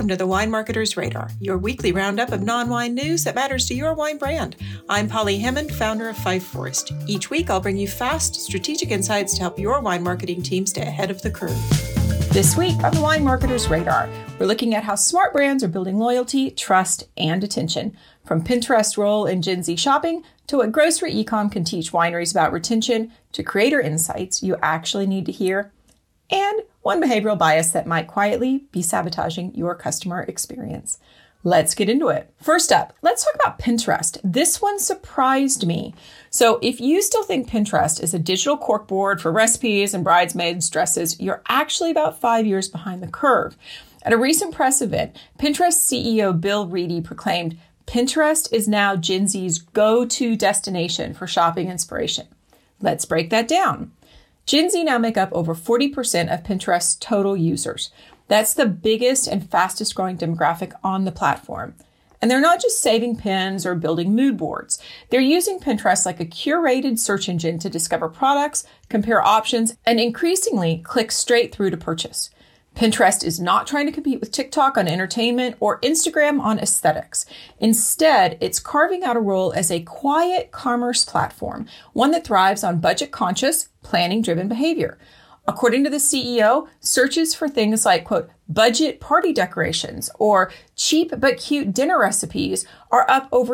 Welcome to the Wine Marketer's Radar, your weekly roundup of non-wine news that matters to your wine brand. I'm Polly Hemmond, founder of Fife Forest. Each week, I'll bring you fast, strategic insights to help your wine marketing team stay ahead of the curve. This week on the Wine Marketer's Radar, we're looking at how smart brands are building loyalty, trust, and attention. From Pinterest's role in Gen Z shopping to what grocery e-com can teach wineries about retention to creator insights you actually need to hear, and one behavioral bias that might quietly be sabotaging your customer experience. Let's get into it. First up, let's talk about Pinterest. This one surprised me. So if you still think Pinterest is a digital corkboard for recipes and bridesmaids' dresses, you're actually about 5 years behind the curve. At a recent press event, Pinterest CEO Bill Reedy proclaimed, Pinterest is now Gen Z's go-to destination for shopping inspiration. Let's break that down. Gen Z now make up over 40% of Pinterest's total users. That's the biggest and fastest growing demographic on the platform. And they're not just saving pins or building mood boards. They're using Pinterest like a curated search engine to discover products, compare options, and increasingly click straight through to purchase. Pinterest is not trying to compete with TikTok on entertainment or Instagram on aesthetics. Instead, it's carving out a role as a quiet commerce platform, one that thrives on budget-conscious, planning-driven behavior. According to the CEO, searches for things like, quote, budget party decorations or cheap but cute dinner recipes are up over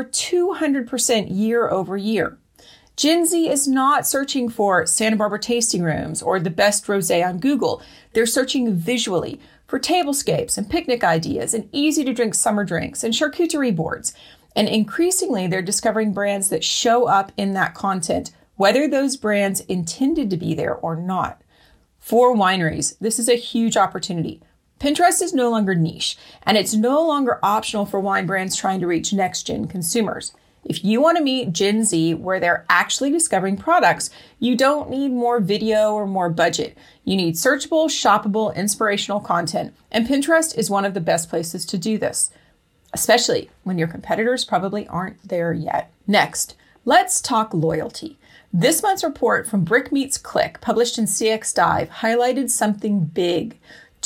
200% year over year. Gen Z is not searching for Santa Barbara tasting rooms or the best rosé on Google. They're searching visually for tablescapes and picnic ideas and easy-to-drink summer drinks and charcuterie boards. And increasingly, they're discovering brands that show up in that content, whether those brands intended to be there or not. For wineries, this is a huge opportunity. Pinterest is no longer niche, and it's no longer optional for wine brands trying to reach next-gen consumers. If you want to meet Gen Z where they're actually discovering products, you don't need more video or more budget. You need searchable, shoppable, inspirational content, and Pinterest is one of the best places to do this, especially when your competitors probably aren't there yet. Next, let's talk loyalty. This month's report from Brick Meets Click, published in CX Dive, highlighted something big.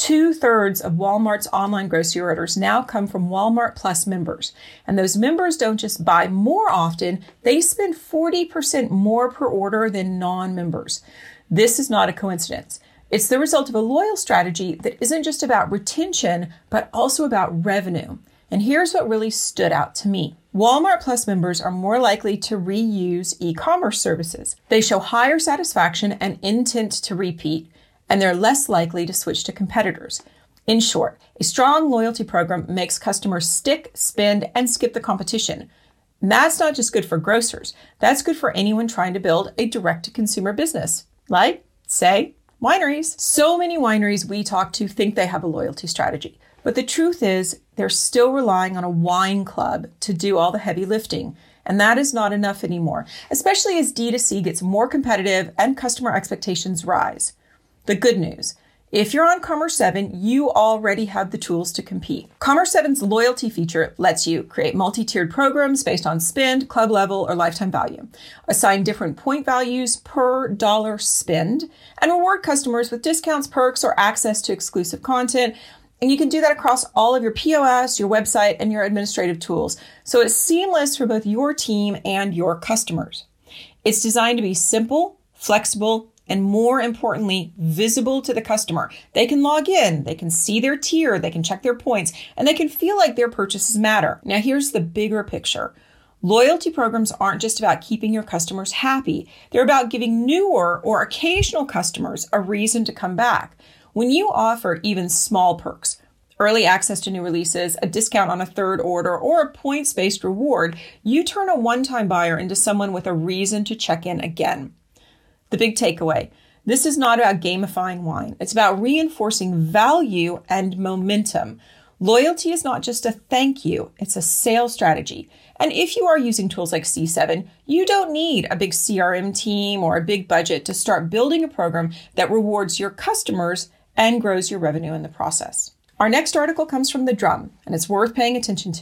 2/3 of Walmart's online grocery orders now come from Walmart Plus members. And those members don't just buy more often, they spend 40% more per order than non-members. This is not a coincidence. It's the result of a loyal strategy that isn't just about retention, but also about revenue. And here's what really stood out to me. Walmart Plus members are more likely to reuse e-commerce services. They show higher satisfaction and intent to repeat, and they're less likely to switch to competitors. In short, a strong loyalty program makes customers stick, spend, and skip the competition. And that's not just good for grocers. That's good for anyone trying to build a direct-to-consumer business, like, say, wineries. So many wineries we talk to think they have a loyalty strategy. But the truth is, they're still relying on a wine club to do all the heavy lifting. And that is not enough anymore, especially as D2C gets more competitive and customer expectations rise. The good news, if you're on Commerce 7, you already have the tools to compete. Commerce 7's loyalty feature lets you create multi-tiered programs based on spend, club level, or lifetime value, assign different point values per dollar spend, and reward customers with discounts, perks, or access to exclusive content. And you can do that across all of your POS, your website, and your administrative tools. So it's seamless for both your team and your customers. It's designed to be simple, flexible, and more importantly, visible to the customer. They can log in, they can see their tier, they can check their points, and they can feel like their purchases matter. Now here's the bigger picture. Loyalty programs aren't just about keeping your customers happy. They're about giving newer or occasional customers a reason to come back. When you offer even small perks, early access to new releases, a discount on a third order, or a points-based reward, you turn a one-time buyer into someone with a reason to check in again. The big takeaway, this is not about gamifying wine. It's about reinforcing value and momentum. Loyalty is not just a thank you, it's a sales strategy. And if you are using tools like C7, you don't need a big CRM team or a big budget to start building a program that rewards your customers and grows your revenue in the process. Our next article comes from The Drum, and it's worth paying attention to.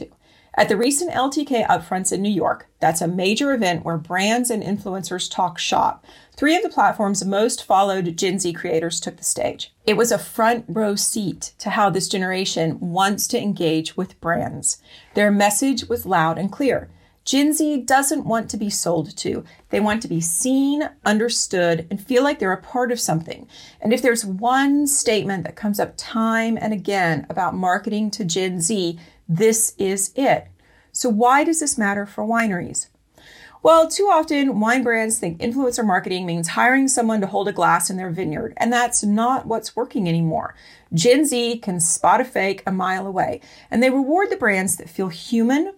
At the recent LTK Upfronts in New York, that's a major event where brands and influencers talk shop, 3 of the platform's most followed Gen Z creators took the stage. It was a front row seat to how this generation wants to engage with brands. Their message was loud and clear. Gen Z doesn't want to be sold to. They want to be seen, understood, and feel like they're a part of something. And if there's one statement that comes up time and again about marketing to Gen Z, this is it. So why does this matter for wineries? Well, too often wine brands think influencer marketing means hiring someone to hold a glass in their vineyard, and that's not what's working anymore. Gen Z can spot a fake a mile away, and they reward the brands that feel human,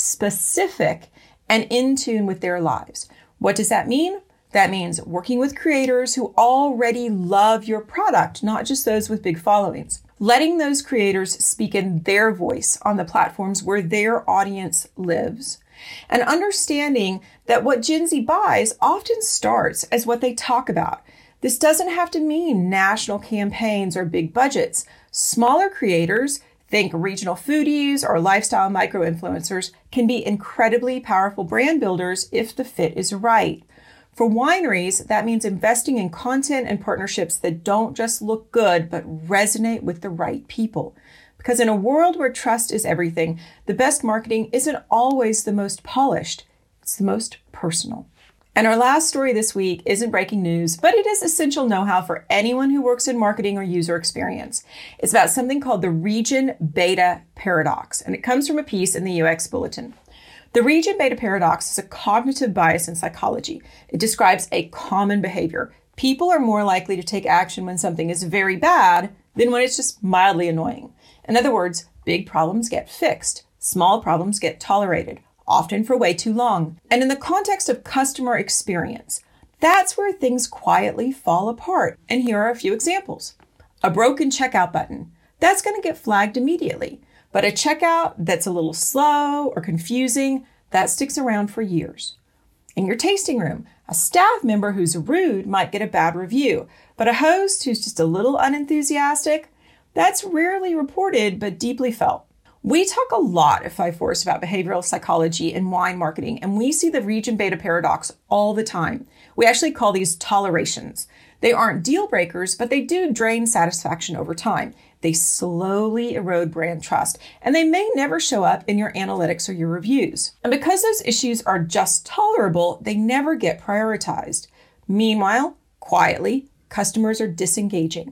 specific, and in tune with their lives. What does that mean? That means working with creators who already love your product, not just those with big followings. Letting those creators speak in their voice on the platforms where their audience lives. And understanding that what Gen Z buys often starts as what they talk about. This doesn't have to mean national campaigns or big budgets. Smaller creators, think regional foodies or lifestyle micro-influencers, can be incredibly powerful brand builders if the fit is right. For wineries, that means investing in content and partnerships that don't just look good, but resonate with the right people. Because in a world where trust is everything, the best marketing isn't always the most polished, it's the most personal. And our last story this week isn't breaking news, but it is essential know-how for anyone who works in marketing or user experience. It's about something called the region beta paradox, and it comes from a piece in the UX Bulletin. The region beta paradox is a cognitive bias in psychology. It describes a common behavior. People are more likely to take action when something is very bad than when it's just mildly annoying. In other words, big problems get fixed. Small problems get tolerated, often for way too long. And in the context of customer experience, that's where things quietly fall apart. And here are a few examples. A broken checkout button. That's going to get flagged immediately. But a checkout that's a little slow or confusing, that sticks around for years. In your tasting room, a staff member who's rude might get a bad review, but a host who's just a little unenthusiastic, that's rarely reported but deeply felt. We talk a lot at 5 Forest about behavioral psychology and wine marketing, and we see the region beta paradox all the time. We actually call these tolerations. They aren't deal breakers, but they do drain satisfaction over time. They slowly erode brand trust, and they may never show up in your analytics or your reviews. And because those issues are just tolerable, they never get prioritized. Meanwhile, quietly, customers are disengaging.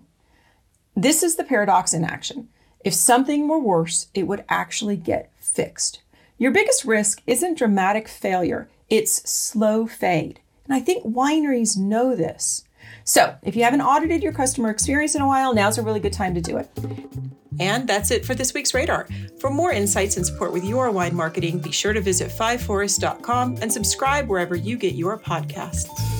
This is the paradox in action. If something were worse, it would actually get fixed. Your biggest risk isn't dramatic failure, it's slow fade. And I think wineries know this. So if you haven't audited your customer experience in a while, now's a really good time to do it. And that's it for this week's Radar. For more insights and support with your wine marketing, be sure to visit 5forest.com and subscribe wherever you get your podcasts.